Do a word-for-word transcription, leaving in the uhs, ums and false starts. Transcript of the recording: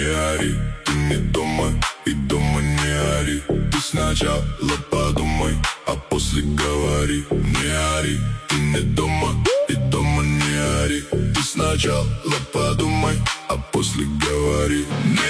не ори, ты не дома, и дома не ори. Ты сначала подумай, а после говори. Не ори, ты не дома, и дома не ори. Ты сначала подумай, а после говори.